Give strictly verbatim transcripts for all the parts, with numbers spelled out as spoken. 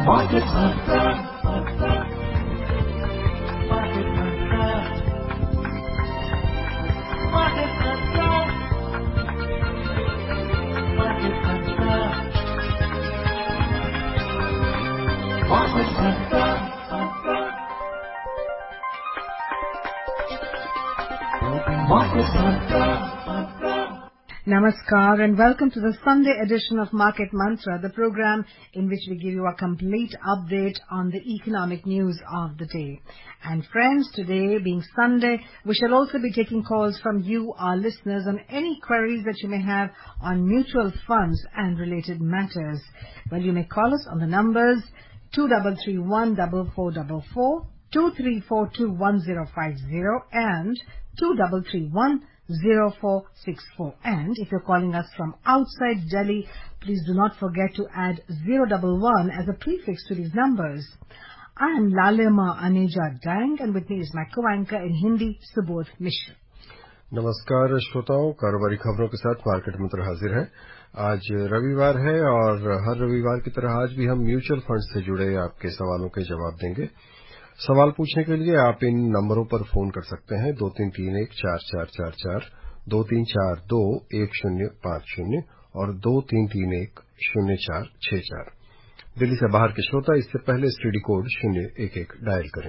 Market Mantra. Market Mantra. Market Mantra. Market Mantra. Market Mantra. Market Mantra. Namaskar and welcome to the Sunday edition of Market Mantra, the program in which we give you a complete update on the economic news of the day. And friends, today being Sunday, we shall also be taking calls from you, our listeners, on any queries that you may have on mutual funds and related matters. Well, you may call us on the numbers two three three one four four four four, two three four two one zero five zero and two three three one zero four six four. And if you're calling us from outside Delhi, please do not forget to add zero one one as a prefix to these numbers. I am Lalima Aneja Dang and with me is my co-anchor in Hindi, Subodh Mishra. नमस्कार श्रोताओं, कारोबारी खबरों के साथ market मंत्र हाजिर है। आज रविवार है और हर रविवार की तरह आज भी हम म्यूचुअल फंड से जुड़े आपके सवालों के जवाब देंगे। सवाल पूछने के लिए आप इन नंबरों पर फोन कर सकते हैं दो तीन तीन एक चार चार चार चार, दो तीन चार दो एक शून्य पाँच शून्य और दो तीन तीन एक शून्य चार छह चार। दिल्ली से बाहर के श्रोता इससे पहले एसटीडी कोड शून्य एक एक डायल करें।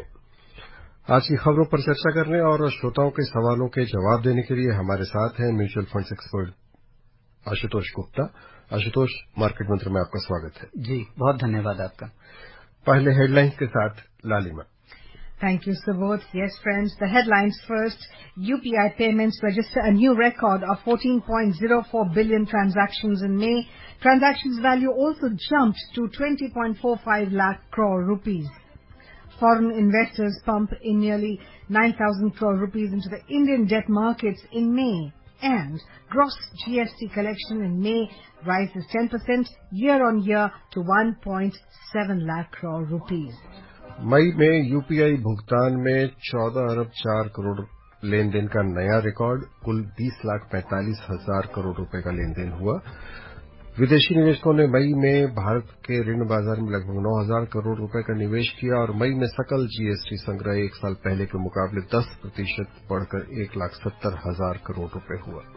आज की खबरों पर चर्चा करने और श्रोताओं के सवालों के जवाब देने के लिए हमारे साथ हैं mutual funds expert Ashutosh Gupta. Ashutosh, market Mantra में आपका स्वागत है। जी, बहुत धन्यवाद आपका। पहले हेडलाइंस के साथ लालिमा। Thank you, Subodh. Yes, friends, the headlines first. U P I payments register a new record of fourteen point zero four billion transactions in May. Transactions value also jumped to twenty point four five lakh crore rupees. Foreign investors pump in nearly nine thousand crore rupees into the Indian debt markets in May. And gross G S T collection in May rises ten percent year-on-year to one point seven lakh crore rupees. मई में UPI भुगतान में चौदह अरब चार करोड़ लेन then का नया record, कुल बीस लाख पैंतालीस हजार करोड़ रुपए का लेन देन हुआ। विदेशी निवेशकों ने मई में भारत के ऋण बाजार में लगभग नौ हजार करोड़ रुपए का निवेश किया और मई में सकल जीएसटी संग्रह एक साल पहले के मुकाबले दस प्रतिशत बढ़कर एक लाख सत्तर हजार करोड़ रुपए हुआ।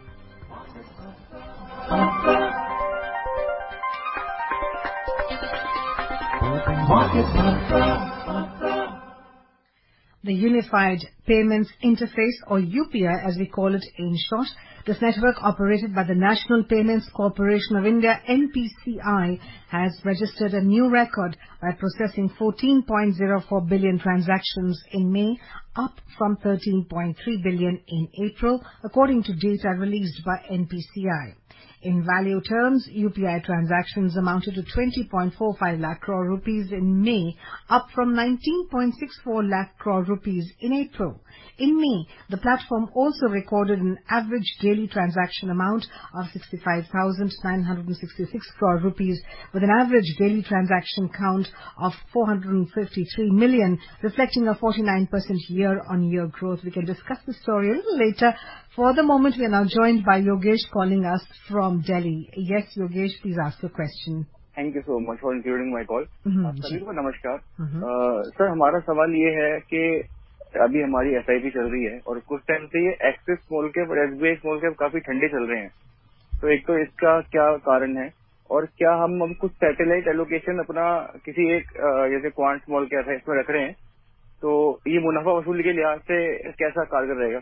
The Unified Payments Interface, or U P I as we call it in short, this network operated by the National Payments Corporation of India, N P C I, has registered a new record by processing fourteen point zero four billion transactions in May, up from thirteen point three billion in April, according to data released by N P C I. In value terms, U P I transactions amounted to twenty point four five lakh crore rupees in May, up from nineteen point six four lakh crore rupees in April. In May, the platform also recorded an average daily transaction amount of sixty-five thousand nine hundred sixty-six crore rupees, with an average daily transaction count of four hundred fifty-three million, reflecting a forty-nine percent year-on-year growth. We can discuss the story a little later. For the moment, we are now joined by Yogesh calling us from Delhi. Yes, Yogesh, please ask your question. Thank you so much for including my call. Mm-hmm. सभी को नमस्कार। Sir, हमारा सवाल ये है कि अभी हमारी एसआईपी चल रही है और कुछ टाइम से ये एक्सिस स्मॉल कैप और एसबीआई स्मॉल कैप काफी ठंडे चल रहे हैं, तो एक तो इसका क्या कारण है और क्या हम अब कुछ सैटेलाइट एलोकेशन अपना किसी एक जैसे क्वांट स्मॉल कैप है इसमें रख रहे हैं, तो ये मुनाफा वसूली के लिहाज से कैसा कारगर रहेगा?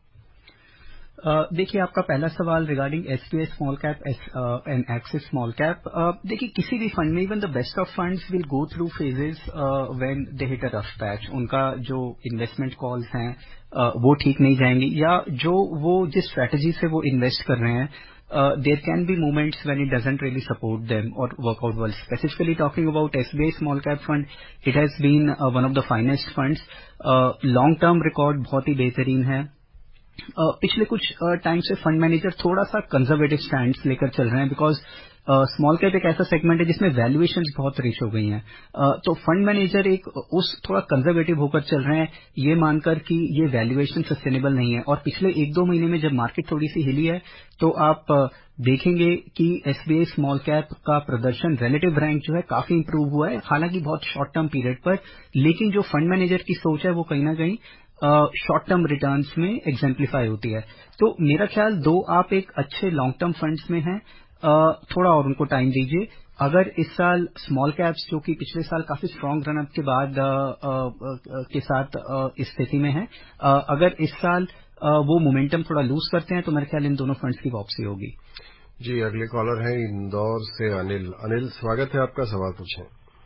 Uh, देखिए, आपका पहला सवाल regarding SBI small cap and Axis small cap, देखिए किसी भी फंड में even the best of funds will go through phases when they hit a rough patch. उनका जो इन्वेस्टमेंट कॉल्स हैं uh, वो ठीक नहीं जाएंगे, या जो वो जिस स्ट्रेटजी से वो इन्वेस्ट कर रहे हैं there can be moments when it doesn't really support them और work out well. Specifically talking about SBI small cap fund, it has been one of the finest funds. Long term record बहुत ही बेहतरीन है। Uh, पिछले कुछ time uh, से fund manager थोड़ा सा कंजर्वेटिव स्टैंड लेकर चल रहे हैं, बिकॉज स्मॉल कैप एक ऐसा सेगमेंट है जिसमें वैल्यूएशंस बहुत रिच हो गई हैं, तो फंड मैनेजर एक उस थोड़ा कंजर्वेटिव होकर चल रहे हैं ये मानकर कि ये वैल्यूएशन सस्टेनेबल नहीं है। और पिछले एक दो महीने में जब मार्केट थोड़ी सी हिली है तो आप देखेंगे कि एसबीआई स्मॉल कैप का प्रदर्शन रिलेटिव रैंक जो है काफी इंप्रूव हुआ है, हालांकि बहुत शॉर्ट टर्म पीरियड पर, लेकिन जो फंड मैनेजर की सोच है वो कहीं ना कहीं शॉर्ट टर्म रिटर्न्स में एग्जेम्पलीफाई होती है। तो मेरा ख्याल दो आप एक अच्छे लॉन्ग टर्म फंड्स में हैं, थोड़ा और उनको टाइम दीजिए। अगर इस साल स्मॉल कैप्स जो कि पिछले साल काफी स्ट्रांग रन अप के बाद आ, आ, आ, के साथ आ, इस स्थिति में है, आ, अगर इस साल आ, वो मोमेंटम थोड़ा लूज करते हैं तो मेरे ख्याल इन दोनों फंड्स की वापसी होगी। जी, अगले कॉलर हैं इंदौर से अनिल। अनिल, स्वागत है आपका, सवाल पूछें।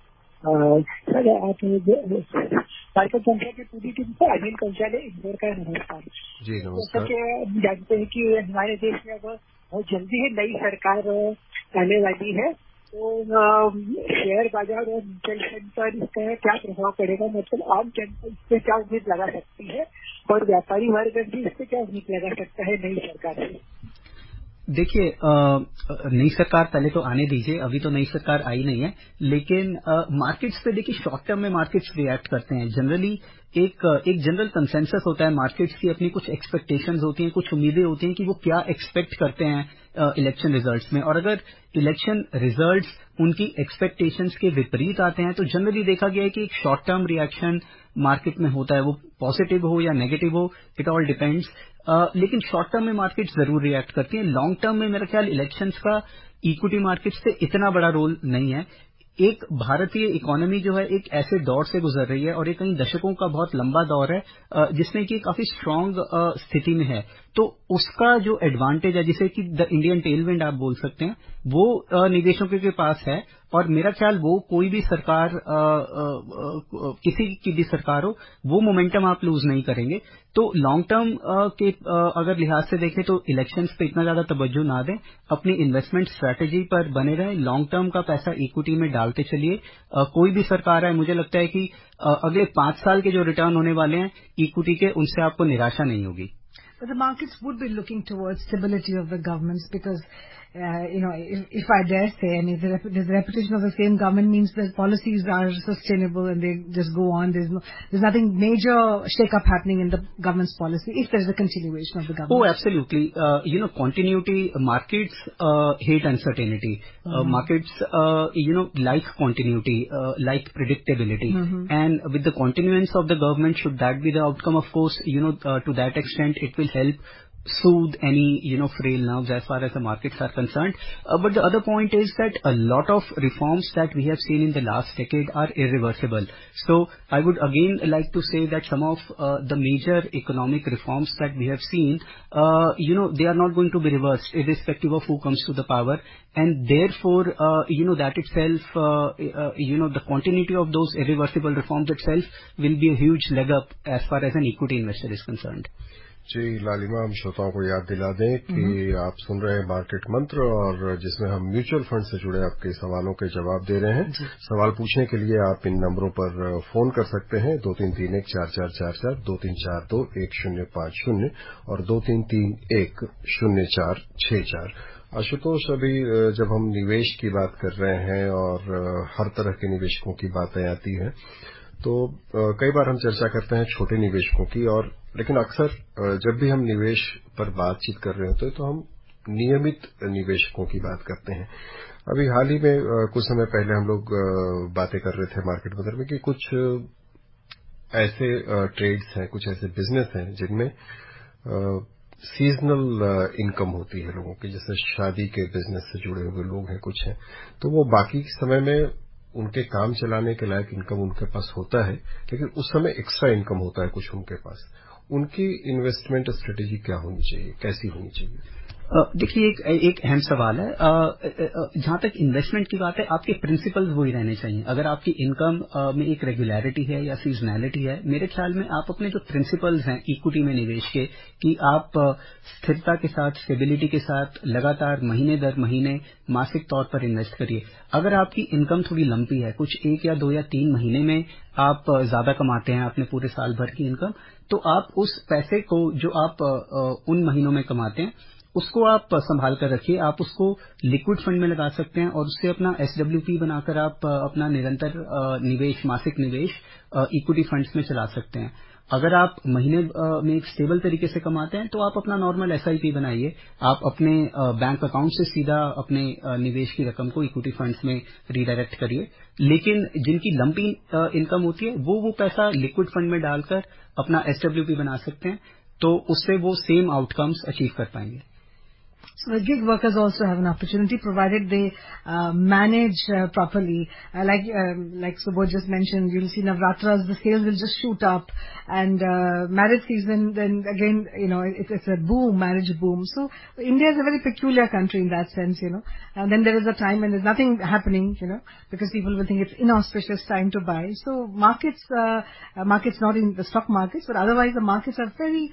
सर, आप मार्केट संख्या की पूरी टीम से अनिल कंसाल इंदौर का नमस्कार। जी नमस्कार। जैसा कि जानते हैं कि हमारे देश में अब बहुत जल्दी ही नई सरकार आने वाली है, तो शेयर बाजार और म्यूचुअल फंड पर इसका क्या प्रभाव पड़ेगा, मतलब आम जनता इस पे क्या उम्मीद लगा सकती है और व्यापारी वर्ग भी इस पे क्या उम्मीद लगा सकता है नई सरकार से? देखिए, नई सरकार पहले तो आने दीजिए, अभी तो नई सरकार आई नहीं है, लेकिन मार्केट्स पे देखिए शॉर्ट टर्म में मार्केट्स रिएक्ट करते हैं। जनरली एक एक जनरल कंसेंसस होता है मार्केट्स की, अपनी कुछ एक्सपेक्टेशंस होती हैं, कुछ उम्मीदें होती हैं कि वो क्या एक्सपेक्ट करते हैं इलेक्शन रिजल्ट्स में, और अगर इलेक्शन रिजल्ट्स उनकी एक्सपेक्टेशंस के विपरीत आते हैं तो जनरली देखा गया है कि एक शॉर्ट टर्म रिएक्शन मार्केट में होता है, वो पॉजिटिव हो या नेगेटिव हो, इट ऑल डिपेंड्स। लेकिन शॉर्ट टर्म में मार्केट जरूर रिएक्ट करती है। लॉन्ग टर्म में मेरा ख्याल इलेक्शंस का इक्विटी मार्केट से इतना बड़ा रोल नहीं है। एक भारतीय इकोनॉमी जो है एक ऐसे दौर से गुजर रही है और ये कई दशकों का बहुत लंबा दौर है जिसमें कि काफी स्ट्रांग स्थिति में है, तो उसका जो एडवांटेज है जिसे कि द इंडियन टेलविंड आप बोल सकते हैं, वो निवेशकों के पास है। और मेरा ख्याल वो कोई भी सरकार आ, आ, आ, किसी की भी सरकार हो, वो मोमेंटम आप लूज नहीं करेंगे। तो लॉन्ग टर्म के आ, अगर लिहाज से देखें तो इलेक्शंस पे इतना ज्यादा तवज्जो ना दें, अपनी इन्वेस्टमेंट स्ट्रैटेजी पर बने रहें, लॉन्ग टर्म का पैसा इक्विटी में डालते चलिए। कोई भी सरकार है, मुझे लगता है कि आ, अगले पांच साल के जो रिटर्न होने वाले हैं इक्विटी के, उनसे आपको निराशा नहीं होगी। But the markets would be looking towards stability of the governments because, uh, you know, if, if I dare say, I mean, the, rep- the repetition of the same government means that policies are sustainable and they just go on. There's no, there's nothing major shake-up happening in the government's policy if there's a continuation of the government. Oh, absolutely. Uh, you know, continuity, markets uh, hate uncertainty. Mm-hmm. Uh, markets, uh, you know, like continuity, uh, like predictability. Mm-hmm. And with the continuance of the government, should that be the outcome, of course, you know, uh, to that extent, it will help soothe any, you know, frail nerves as far as the markets are concerned. Uh, but the other point is that a lot of reforms that we have seen in the last decade are irreversible. So I would again like to say that some of uh, the major economic reforms that we have seen, uh, you know, they are not going to be reversed irrespective of who comes to the power. And therefore, uh, you know, that itself, uh, uh, you know, the continuity of those irreversible reforms itself will be a huge leg up as far as an equity investor is concerned. जी लालिमा, हम श्रोताओं को याद दिला दें कि आप सुन रहे हैं मार्केट मंत्र, और जिसमें हम म्यूचुअल फंड से जुड़े आपके सवालों के जवाब दे रहे हैं। सवाल पूछने के लिए आप इन नंबरों पर फोन कर सकते हैं, दो तीन तीन एक चार चार चार चार, दो तीन चार दो एक शून्य पांच शून्य और दो तीन तीन एक शून्य चार छह चार। आशुतोष, अभी जब हम निवेश की बात कर रहे हैं और हर तरह के निवेशकों की बातें आती हैं, तो कई बार हम चर्चा करते हैं छोटे निवेशकों की, और लेकिन अक्सर जब भी हम निवेश पर बातचीत कर रहे होते हैं तो हम नियमित निवेशकों की बात करते हैं। अभी हाल ही में कुछ समय पहले हम लोग बातें कर रहे थे मार्केट बजार में कि कुछ ऐसे ट्रेड्स हैं, कुछ ऐसे बिजनेस हैं जिनमें सीजनल इनकम होती है लोगों की, जैसे शादी के बिजनेस से जुड़े हुए लोग हैं, कुछ हैं, तो वो बाकी समय में उनके काम चलाने के लायक इनकम उनके पास होता है, लेकिन उस समय एक्स्ट्रा इनकम होता है कुछ उनके पास। उनकी इन्वेस्टमेंट स्ट्रेटेजी क्या होनी चाहिए, कैसी होनी चाहिए? देखिए, एक एक अहम सवाल है। जहां तक इन्वेस्टमेंट की बात है, आपके प्रिंसिपल्स वही रहने चाहिए। अगर आपकी इनकम में एक रेगुलरिटी है या सीजनैलिटी है, मेरे ख्याल में आप अपने जो प्रिंसिपल्स हैं इक्विटी में निवेश के, कि आप स्थिरता के साथ, स्टेबिलिटी के साथ लगातार महीने दर महीने मासिक तौर पर इन्वेस्ट करिए। अगर आपकी इनकम थोड़ी लंपी है, कुछ एक या दो या तीन महीने में आप ज्यादा कमाते हैं अपने पूरे साल भर की इनकम, तो आप उस पैसे को जो आप उन महीनों में कमाते हैं उसको आप संभाल कर रखिए। आप उसको लिक्विड फंड में लगा सकते हैं और उससे अपना एसडब्ल्यूपी बनाकर आप अपना निरंतर निवेश, मासिक निवेश इक्विटी फंड्स में चला सकते हैं। अगर आप महीने में एक स्टेबल तरीके से कमाते हैं तो आप अपना नॉर्मल एसआईपी बनाइए। आप अपने बैंक अकाउंट से सीधा अपने निवेश की रकम को इक्विटी फंड्स में रीडायरेक्ट करिए। लेकिन जिनकी लंपी इनकम होती है वो वो पैसा लिक्विड फंड में डालकर अपना एसडब्ल्यूपी बना सकते हैं, तो उससे वो सेम आउटकम्स अचीव कर पाएंगे। So the gig workers also have an opportunity provided they uh, manage uh, properly. Uh, like uh, like Subodh just mentioned, you'll see Navratras, the sales will just shoot up, and uh, marriage season, then again, you know, it, it's a boom, marriage boom. So India is a very peculiar country in that sense, you know. And then there is a time when there's nothing happening, you know, because people will think it's inauspicious time to buy. So markets, uh, uh, markets not in the stock markets, but otherwise the markets are very,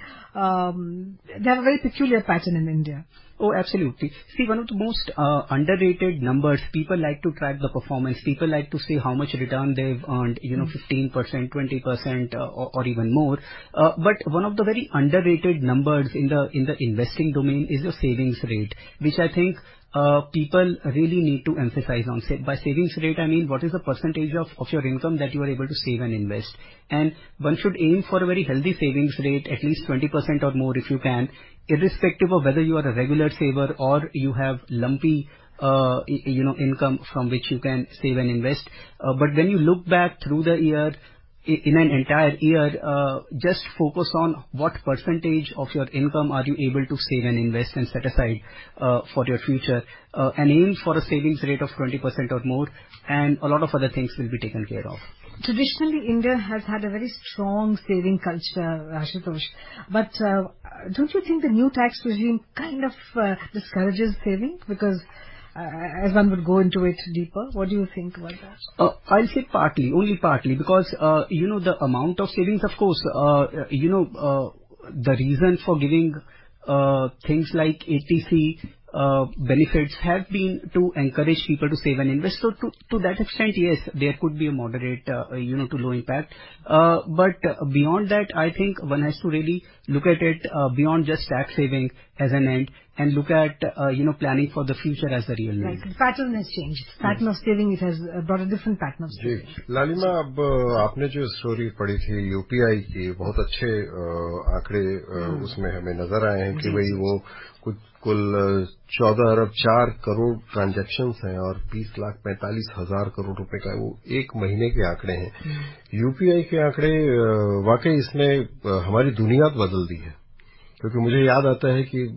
um, they have a very peculiar pattern in India. Oh, absolutely. See, one of the most uh, underrated numbers, people like to track the performance. People like to see how much return they've earned, you know, fifteen percent, twenty percent, uh, or, or even more. Uh, but one of the very underrated numbers in the in the investing domain is your savings rate, which I think uh, people really need to emphasize on. By savings rate, I mean what is the percentage of, of your income that you are able to save and invest. And one should aim for a very healthy savings rate, at least twenty percent or more if you can, irrespective of whether you are a regular saver or you have lumpy, uh, you know, income from which you can save and invest. Uh, but when you look back through the year, in an entire year, uh, just focus on what percentage of your income are you able to save and invest and set aside uh, for your future, uh, and aim for a savings rate of twenty percent or more, and a lot of other things will be taken care of. Traditionally, India has had a very strong saving culture, Ashutosh. But uh, don't you think the new tax regime kind of uh, discourages saving? Because uh, as one would go into it deeper, what do you think about that? Uh, I'll say partly, only partly, because, uh, you know, the amount of savings, of course, uh, you know, uh, the reason for giving uh, things like A T C Uh, benefits have been to encourage people to save and invest. So to, to that extent, yes, there could be a moderate, uh, you know, to low impact. Uh, but uh, beyond that, I think one has to really look at it uh, beyond just tax saving as an end and look at, uh, you know, planning for the future as the real need. Right. The pattern has changed. The pattern yes. of saving, it has brought a different pattern of saving. जी, लालिमा, अब आपने जो story पढ़ी थी UPI की, बहुत अच्छे आंकड़े उसमें हमें नजर आए हैं कि भाई वो कुछ कुल चौदह अरब चार करोड़ ट्रांजैक्शंस हैं और बीस लाख पैंतालीस हजार करोड़ रुपए का वो एक महीने के आंकड़े हैं। यूपीआई के आंकड़े वाकई इसने हमारी दुनिया बदल दी है, क्योंकि मुझे याद आता है कि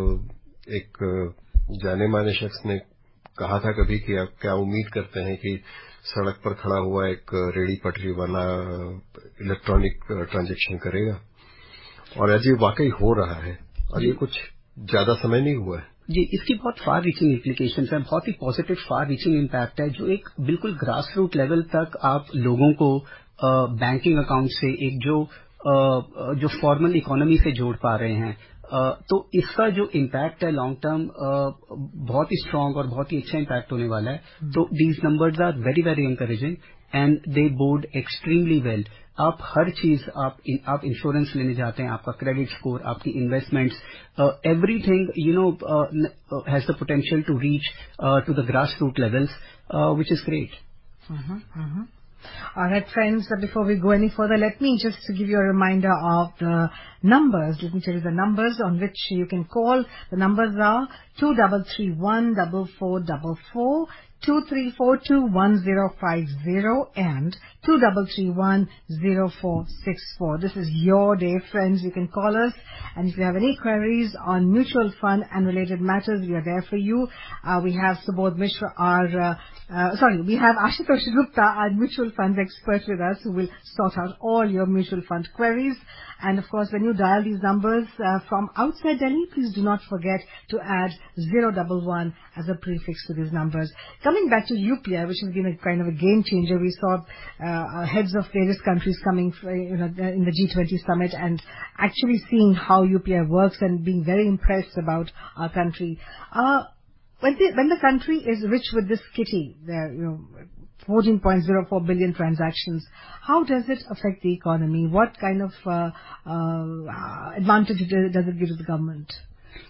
एक जाने माने शख्स ने कहा था कभी कि आप क्या उम्मीद करते हैं कि सड़क पर खड़ा हुआ एक रेडी पटरी वाला इलेक्ट्रॉनिक ट्रांजैक्शन करेगा, और आज ये वाकई हो रहा है और ये कुछ ज्यादा समय नहीं हुआ है। जी, इसकी बहुत फार रीचिंग इम्प्लीकेशंस हैं, बहुत ही पॉजिटिव फार रीचिंग इम्पैक्ट है, जो एक बिल्कुल ग्रास रूट लेवल तक आप लोगों को बैंकिंग अकाउंट से एक जो आ, जो फॉर्मल इकोनॉमी से जोड़ पा रहे हैं। आ, तो इसका जो इम्पैक्ट है लॉन्ग टर्म बहुत ही स्ट्रांग और बहुत ही अच्छा इम्पैक्ट होने वाला है। तो these numbers are very very encouraging and they bode extremely well. आप हर चीज, आप इन, आप इंश्योरेंस लेने जाते हैं, आपका क्रेडिट स्कोर, आपकी investments, everything you know has the potential to reach to the grass root levels, which is great. All right, friends, before we go any further, let me just give you a reminder of the numbers. Let me tell you the numbers on which you can call. The numbers are two three three one four four four four, two three four two one zero five zero and two three three one zero four six four. This is your day, friends. You can call us, and if you have any queries on mutual fund and related matters, we are there for you. Uh, we have Subodh Mishra, our uh, Uh, sorry, we have Ashutosh Gupta, our mutual funds expert with us, who will sort out all your mutual fund queries. And of course, when you dial these numbers uh, from outside Delhi, please do not forget to add zero one one as a prefix to these numbers. Coming back to U P I, which has been a kind of a game changer, we saw uh, heads of various countries coming you know, in the G twenty summit and actually seeing how U P I works and being very impressed about our country. Uh, When the, when the country is rich with this kitty, there, you know, fourteen point zero four billion transactions, how does it affect the economy? What kind of uh, uh, advantage does it give to the government?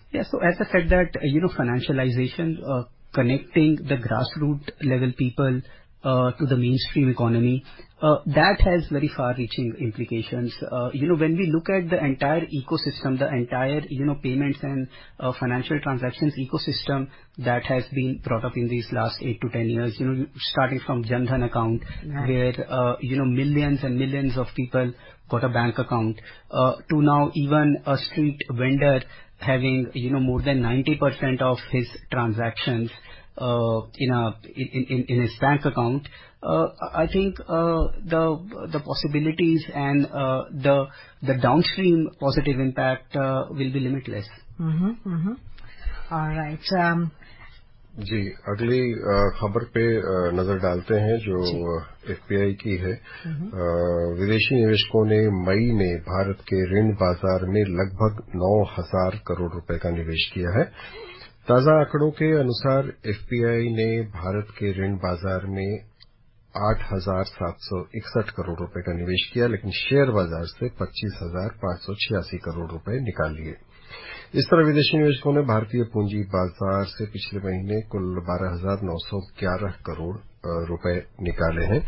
Yeah, so as I said that, uh, you know, financialization, uh, connecting the grassroots level people uh, to the mainstream economy, uh, that has very far-reaching implications. Uh, you know, when we look at the entire ecosystem, the entire, you know, payments and uh, financial transactions ecosystem that has been brought up in these last eight to ten years, you know, starting from Jan Dhan account, right, where, uh, you know, millions and millions of people got a bank account, uh, to now even a street vendor having, you know, more than ninety percent of his transactions uh, in a in, in in his bank account. Uh, I think uh, the the possibilities and uh, the the downstream positive impact uh, will be limitless. Mm-hmm, mm-hmm. All right. Um, जी, अगली खबर पे नजर डालते हैं जो FPI की है। विदेशी निवेशकों ने मई में भारत के ऋण बाजार में लगभग नौ हजार करोड़ रुपए का निवेश किया है। ताजा आंकड़ों के अनुसार एफपीआई ने भारत के ऋण बाजार में आठ हजार सात सौ इकसठ करोड़ रुपए का निवेश किया, लेकिन शेयर बाजार से पच्चीस हजार पांच सौ छियासी करोड़ रुपए निकाल लिए। इस तरह विदेशी निवेशकों ने भारतीय पूंजी बाजार से पिछले महीने कुल बारह हजार नौ सौ ग्यारह करोड़ रुपए निकाले हैं।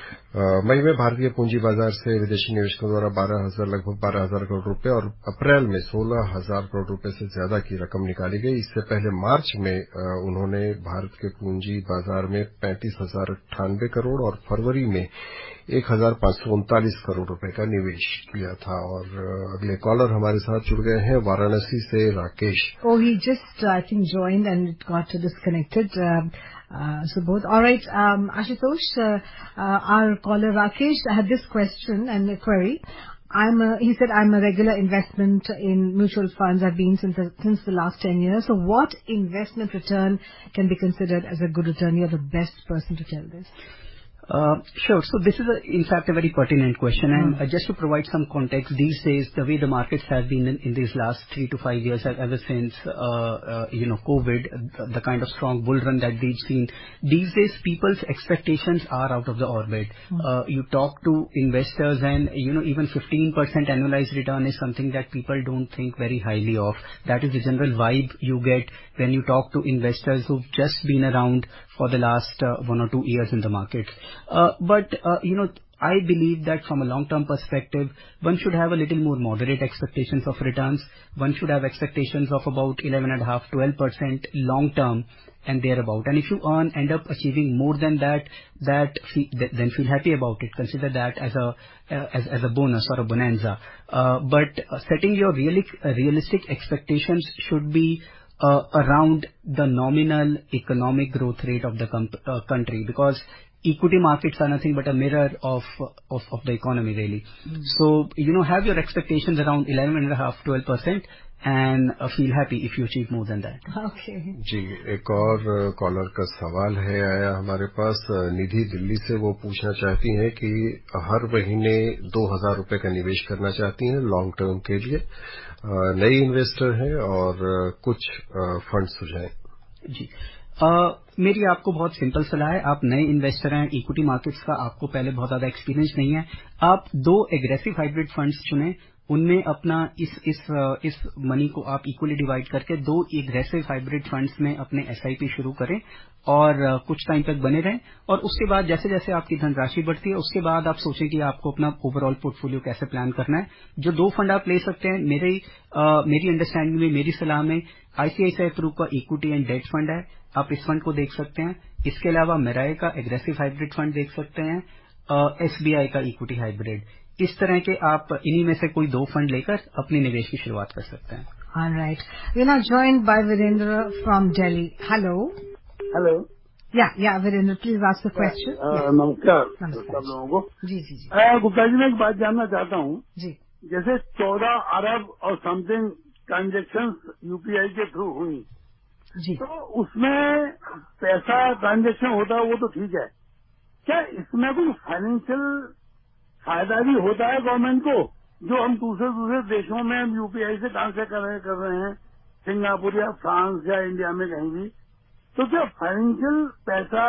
मई में भारतीय पूंजी बाजार से विदेशी निवेशकों द्वारा बारह हजार लगभग बारह हजार करोड़ रुपए और अप्रैल में सोलह हजार करोड़ रुपए से ज्यादा की रकम निकाली गई। इससे पहले मार्च में उन्होंने भारत के पूंजी बाजार में पैंतीस हजार अट्ठानबे करोड़ और फरवरी में एक हजार पांच सौ उनतालीस करोड़ रुपए का निवेश किया था। और अगले कॉलर हमारे साथ जुड़ गए हैं वाराणसी से Rakesh. Oh, he just I think joined and it got disconnected. Uh, uh, so both. All right, um, Ashutosh, uh, uh, our caller Rakesh had this question and a query. I'm a, he said I'm a regular investment in mutual funds. I've been since the, since the last ten years. So what investment return can be considered as a good return? You're the best person to tell this. Uh, Sure. So this is, a, in fact, a very pertinent question. And mm. uh, just to provide some context, these days, the way the markets have been in, in these last three to five years, ever since, uh, uh, you know, COVID, the, the kind of strong bull run that we've seen, these days, people's expectations are out of the orbit. Mm. Uh, you talk to investors and, you know, even fifteen percent annualized return is something that people don't think very highly of. That is the general vibe you get when you talk to investors who've just been around for the last uh, one or two years in the market. Uh, but, uh, you know, I believe that from a long-term perspective, one should have a little more moderate expectations of returns. One should have expectations of about eleven point five, twelve percent long-term and thereabout. And if you earn, end up achieving more than that, that then feel happy about it. Consider that as a uh, as, as a bonus or a bonanza. Uh, but uh, setting your reali- uh, realistic expectations should be Uh, around the nominal economic growth rate of the com- uh, country, because equity markets are nothing but a mirror of of, of the economy, really. Mm. So, you know, have your expectations around eleven point five, twelve percent and uh, feel happy if you achieve more than that. Okay. जी, एक और collar का सवाल है आया हमारे पास। निधि दिल्ली से वो पूछना चाहती हैं कि हर महीने दो हजार रुपए का निवेश करना चाहती हैं लॉन्ग टर्म के लिए। नई इन्वेस्टर हैं और कुछ फंड सुझाएं। जी, Uh, मेरी आपको बहुत सिंपल सलाह है। आप नए इन्वेस्टर हैं, इक्विटी मार्केट्स का आपको पहले बहुत ज्यादा एक्सपीरियंस नहीं है। आप दो एग्रेसिव हाइब्रिड फंड्स चुनें, उनमें अपना इस इस इस मनी को आप इक्वली डिवाइड करके दो एग्रेसिव हाइब्रिड फंड्स में अपने एसआईपी शुरू करें और कुछ टाइम तक बने रहें। और उसके बाद जैसे जैसे आपकी धनराशि बढ़ती है, उसके बाद आप सोचें कि आपको अपना ओवरऑल पोर्टफोलियो कैसे प्लान करना है। जो दो फंड आप ले सकते हैं, मेरे आ, मेरी अंडरस्टैंडिंग में, मेरी सलाह में आईसीआईसीआई प्रू का इक्विटी एंड डेट फंड है, आप इस फंड को देख सकते हैं। इसके अलावा मेराई का एग्रेसिव हाइब्रिड फंड देख सकते हैं, एसबीआई का इक्विटी हाइब्रिड। इस तरह के आप इन्हीं में से कोई दो फंड लेकर अपने निवेश की शुरुआत कर सकते हैं। All right. We're now joined by Virendra from Delhi. Hello. Hello. Yeah, yeah, Virendra, please ask the question. uh, yeah. नमस्कार नमस्कार सब लोगों को। जी जी जी uh, गुप्ता जी, मैं एक बात जानना चाहता हूँ। जी, जैसे चौदह अरब और समथिंग ट्रांजेक्शन यूपीआई के थ्रू हुई जी, तो उसमें पैसा ट्रांजेक्शन होता है, वो तो ठीक है। क्या इसमें कोई फाइनेंशियल फायदा भी होता है गवर्नमेंट को, जो हम दूसरे दूसरे देशों में हम यूपीआई से ट्रांसफर कर रहे कर रहे हैं, सिंगापुर या फ्रांस या इंडिया में कहीं भी, तो क्या फाइनेंशियल पैसा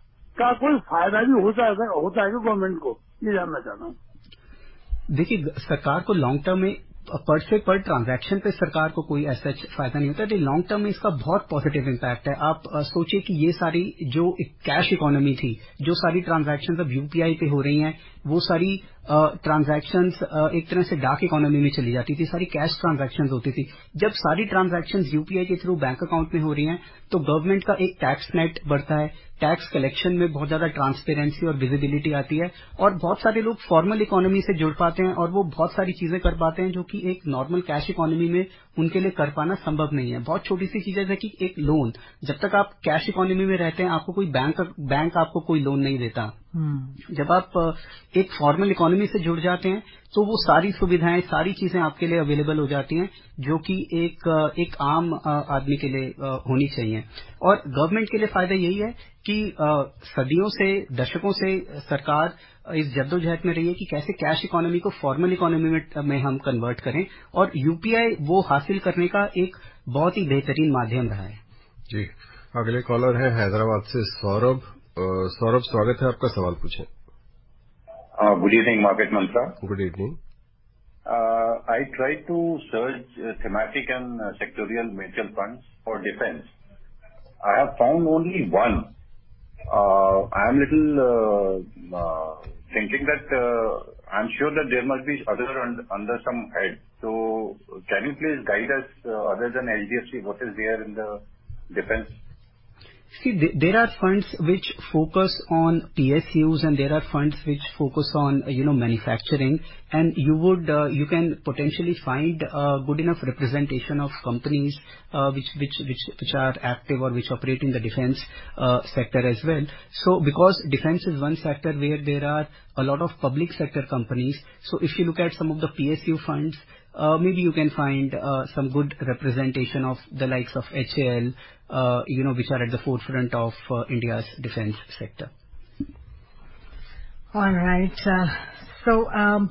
का कोई फायदा भी होता है होता है गवर्नमेंट को, ये जानना चाहता हूँ। देखिए, सरकार को लॉन्ग टर्म में पर से पर ट्रांजैक्शन पे सरकार को कोई ऐसा फायदा नहीं होता है। लॉन्ग टर्म में इसका बहुत पॉजिटिव इम्पैक्ट है। आप uh, सोचिए कि ये सारी जो कैश इकोनॉमी थी, जो सारी ट्रांजैक्शंस अब यूपीआई पे हो रही हैं, वो सारी ट्रांजैक्शंस uh, uh, एक तरह से डार्क इकोनॉमी में चली जाती थी, सारी कैश ट्रांजैक्शंस होती थी। जब सारी ट्रांजैक्शंस यूपीआई के थ्रू बैंक अकाउंट में हो रही हैं, तो गवर्नमेंट का एक टैक्स नेट बढ़ता है, टैक्स कलेक्शन में बहुत ज्यादा ट्रांसपेरेंसी और विजिबिलिटी आती है, और बहुत सारे लोग फॉर्मल इकोनॉमी से जुड़ पाते हैं और वो बहुत सारी चीजें कर पाते हैं जो कि एक नॉर्मल कैश इकोनॉमी में उनके लिए कर पाना संभव नहीं है। बहुत छोटी सी चीजें जैसे कि एक लोन, जब तक आप कैश इकोनॉमी में रहते हैं आपको कोई बैंक बैंक आपको कोई लोन नहीं देता। hmm. जब आप एक फॉर्मल इकोनॉमी से जुड़ जाते हैं तो वो सारी सुविधाएं, सारी चीजें आपके लिए अवेलेबल हो जाती हैं जो कि एक एक आम आदमी के लिए होनी चाहिए। और गवर्नमेंट के लिए फायदा यही है कि सदियों से, दशकों से सरकार इस जद्दोजहद में रही है कि कैसे कैश इकोनॉमी को फॉर्मल इकोनॉमी में, में हम कन्वर्ट करें, और यूपीआई वो हासिल करने का एक बहुत ही बेहतरीन माध्यम रहा है। जी, अगले कॉलर है हैदराबाद से सौरभ। सौरभ, स्वागत है आपका, सवाल पूछें। Good evening market Mantra. Good evening. I try to search thematic and sectoral mutual funds for defence. I have found only one. I am little thinking that uh, I'm sure that there must be other under, under some head. So can you please guide us uh, other than H D F C, what is there in the defense? See, there are funds which focus on P S Us and there are funds which focus on, you know, manufacturing, and you would, uh, you can potentially find uh, good enough representation of companies uh, which, which, which, which are active or which operate in the defense uh, sector as well. So because defense is one sector where there are a lot of public sector companies, so if you look at some of the P S U funds, Uh, maybe you can find uh, some good representation of the likes of H A L, uh, you know, which are at the forefront of uh, India's defense sector. All right. Uh, so, um,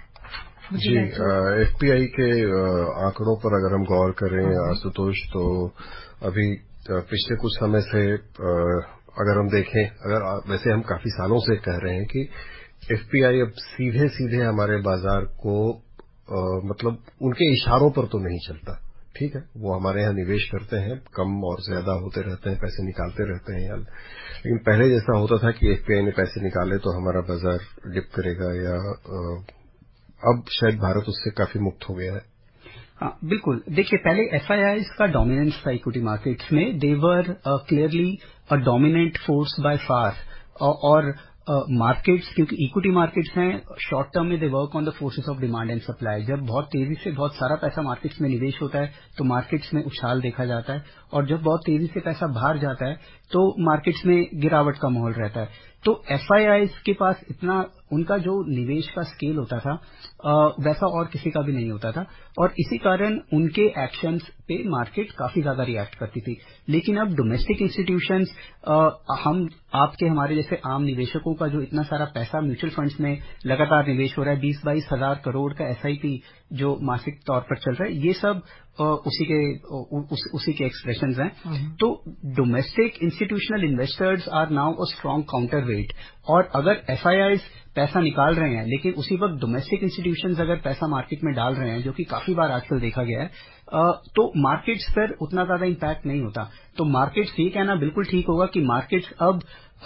जी, FPI uh, के uh, आंकड़ों पर अगर हम गौर करें आशुतोष, तो अभी uh, पिछले कुछ समय से uh, अगर हम देखें, अगर वैसे हम काफी सालों से कह रहे हैं कि एफपीआई अब सीधे सीधे हमारे बाजार को Uh, मतलब उनके इशारों पर तो नहीं चलता। ठीक है, वो हमारे यहाँ निवेश करते हैं, कम और ज्यादा होते रहते हैं, पैसे निकालते रहते हैं यार, लेकिन पहले जैसा होता था कि एफपीआई ने पैसे निकाले तो हमारा बाजार डिप करेगा, या uh, अब शायद भारत उससे काफी मुक्त हो गया है। हाँ, बिल्कुल। देखिए, पहले एफआईआईज का डोमिनेंस था इक्विटी मार्केट्स में। They were clearly a dominant force by far, और मार्केट्स uh, क्योंकि इक्विटी मार्केट्स हैं, शॉर्ट टर्म में they work on the forces of demand and supply. जब बहुत तेजी से बहुत सारा पैसा मार्केट्स में निवेश होता है तो मार्केट्स में उछाल देखा जाता है, और जब बहुत तेजी से पैसा बाहर जाता है तो मार्केट्स में गिरावट का माहौल रहता है। तो एफआईआईज के पास इतना, उनका जो निवेश का स्केल होता था आ, वैसा और किसी का भी नहीं होता था, और इसी कारण उनके एक्शंस पे मार्केट काफी ज्यादा रिएक्ट करती थी। लेकिन अब डोमेस्टिक इंस्टीट्यूशंस, हम आपके हमारे जैसे आम निवेशकों का जो इतना सारा पैसा म्यूचुअल फंड्स में लगातार निवेश हो रहा है, बीस बाईस हजार करोड़ का एसआईपी जो मासिक तौर पर चल रहा है, ये सब आ, उसी के उस, उसी के एक्सप्रेशंस हैं। तो domestic institutional investors are now a strong counterweight, और अगर एफआईआईज पैसा निकाल रहे हैं लेकिन उसी वक्त डोमेस्टिक इंस्टीट्यूशंस अगर पैसा मार्केट में डाल रहे हैं, जो कि काफी बार आजकल देखा गया है, तो मार्केट्स पर उतना ज्यादा इम्पैक्ट नहीं होता। तो मार्केट्स, ये कहना बिल्कुल ठीक होगा कि मार्केट्स अब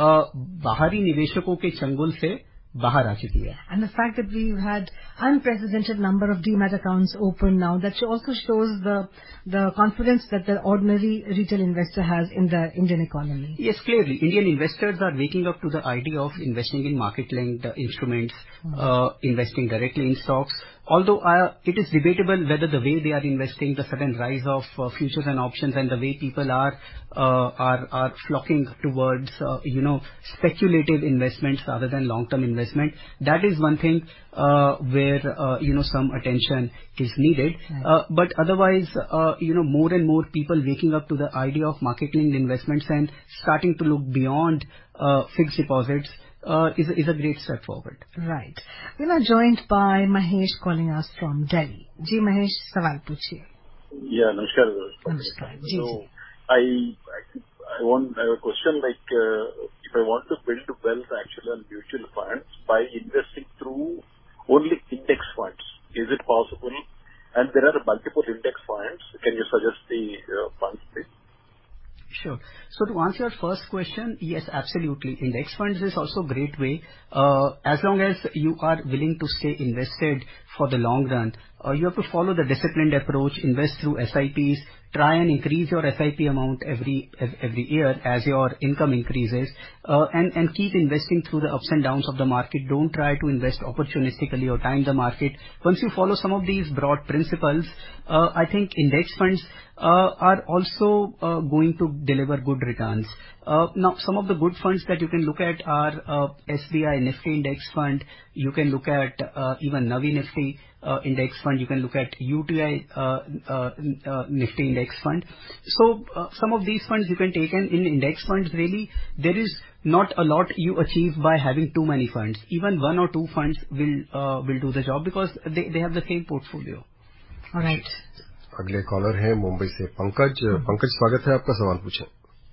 बाहरी निवेशकों के चंगुल से बाहर आ चुकी है। And the fact that we've had unprecedented number of demat accounts open now, that also shows the the confidence that the ordinary retail investor has in the Indian economy. Yes, clearly, Indian investors are waking up to the idea of investing in market-linked uh, instruments, mm-hmm. uh, investing directly in stocks. Although uh, it is debatable whether the way they are investing, the sudden rise of uh, futures and options, and the way people are uh, are are flocking towards uh, you know speculative investments rather than long-term investment, that is one thing uh, where uh, you know some attention is needed. Right. Uh, but otherwise, uh, you know, more and more people waking up to the idea of market-linked investments and starting to look beyond uh, fixed deposits. Uh, is, a, is a great step forward. Right. We are joined by Mahesh calling us from Delhi. Ji Mahesh, सवाल पूछिए. Yeah, namaskar. Namaskar. Ji, so, ji. I, I want, I have a question like, uh, if I want to build wealth actually on mutual funds by investing through only index funds, is it possible? So to answer your first question, yes, absolutely. Index funds is also a great way, uh, as long as you are willing to stay invested for the long run. Uh, you have to follow the disciplined approach, invest through S I Ps, try and increase your S I P amount every every year as your income increases, uh, and and keep investing through the ups and downs of the market. Don't try to invest opportunistically or time the market. Once you follow some of these broad principles, uh, I think index funds uh, are also uh, going to deliver good returns. Uh, now, some of the good funds that you can look at are uh, S B I Nifty Index Fund. You can look at uh, even Navi Nifty uh, Index Fund. You can look at U T I uh, uh, uh, Nifty Index Fund. So uh, some of these funds you can take, and in index funds really there is not a lot you achieve by having too many funds. Even one or two funds will uh, will do the job because they they have the same portfolio. All right. अगले caller हैं मुंबई से पंकज पंकज स्वागत है आपका सवाल पूछें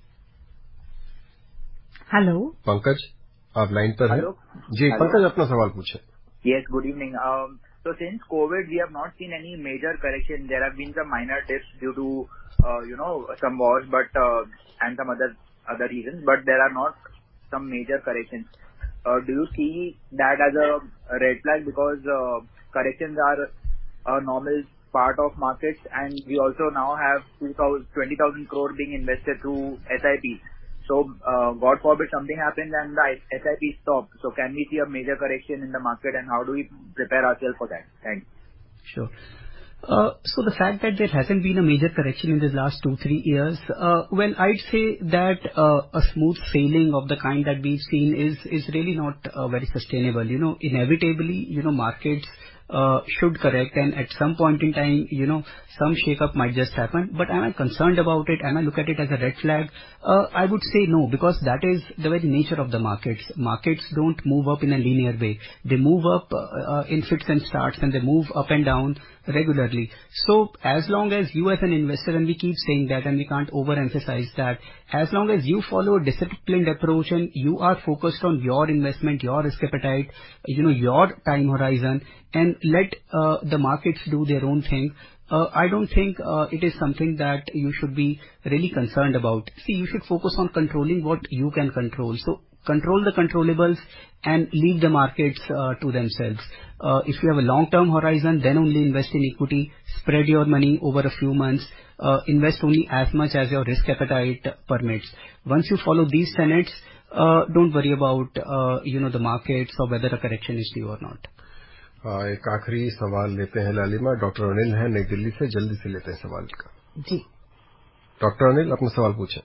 hello Pankaj आप line पर हैं जी Hello. पंकज अपना सवाल पूछें Yes, good evening. Um, so since COVID, we have not seen any major correction. There have been some minor dips due to, uh, you know, some wars, but uh, and some other other reasons. But there are not some major corrections. Uh, do you see that as a red flag because uh, corrections are a normal part of markets, and we also now have twenty thousand crore being invested through S I P. So, uh, God forbid something happens and the S I P stop. So, can we see a major correction in the market, and how do we prepare ourselves for that? Thanks. Sure. Uh, so the fact that there hasn't been a major correction in the last two, three years, uh, well, I'd say that uh, a smooth sailing of the kind that we've seen is is really not uh, very sustainable. You know, inevitably, you know, markets uh, should correct, and at some point in time, you know, some shake-up might just happen. But am I concerned about it? Am I look at it as a red flag? Uh, I would say no, because that is the very nature of the markets. Markets don't move up in a linear way. They move up uh, in fits and starts, and they move up and down regularly. So as long as you as an investor, and we keep saying that and we can't overemphasize that, as long as you follow a disciplined approach and you are focused on your investment, your risk appetite, you know, your time horizon, and let uh, the markets do their own thing, Uh, I don't think uh, it is something that you should be really concerned about. See, you should focus on controlling what you can control. So control the controllables and leave the markets uh, to themselves. Uh, if you have a long-term horizon, then only invest in equity, spread your money over a few months, uh, invest only as much as your risk appetite permits. Once you follow these tenets, uh, don't worry about, uh, you know, the markets or whether a correction is due or not. एक आखिरी सवाल लेते हैं लालिमा doctor Anil है नई दिल्ली से जल्दी से लेते हैं सवाल का जी डॉक्टर अनिल अपना सवाल पूछें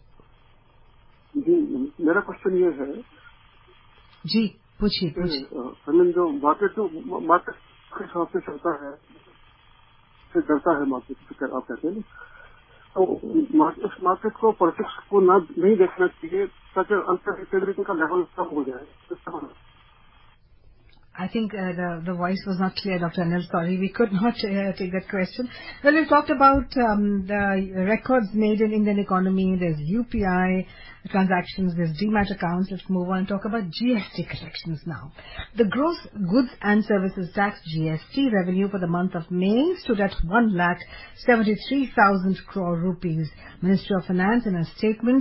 जी मेरा क्वेश्चन ये है जी पूछिए पूछिए हमें जो मार्केट जो मार्केट के हिसाब से चलता है से डरता है मार्केट आप कहते हैं तो इस मार्केट को पॉलिटिक्स को ना नहीं देखना चाहिए ताकि अनप्रेडिक्टेबिलिटी का लेवल कम हो जाए I think uh, the the voice was not clear, Doctor Anil. Sorry, we could not uh, take that question. Well, we talked about um, the records made in Indian economy. There's U P I transactions, there's demat accounts. Let's move on and talk about G S T collections now. The gross goods and services tax G S T revenue for the month of May stood at one lakh seventy three thousand crore rupees. Ministry of Finance in a statement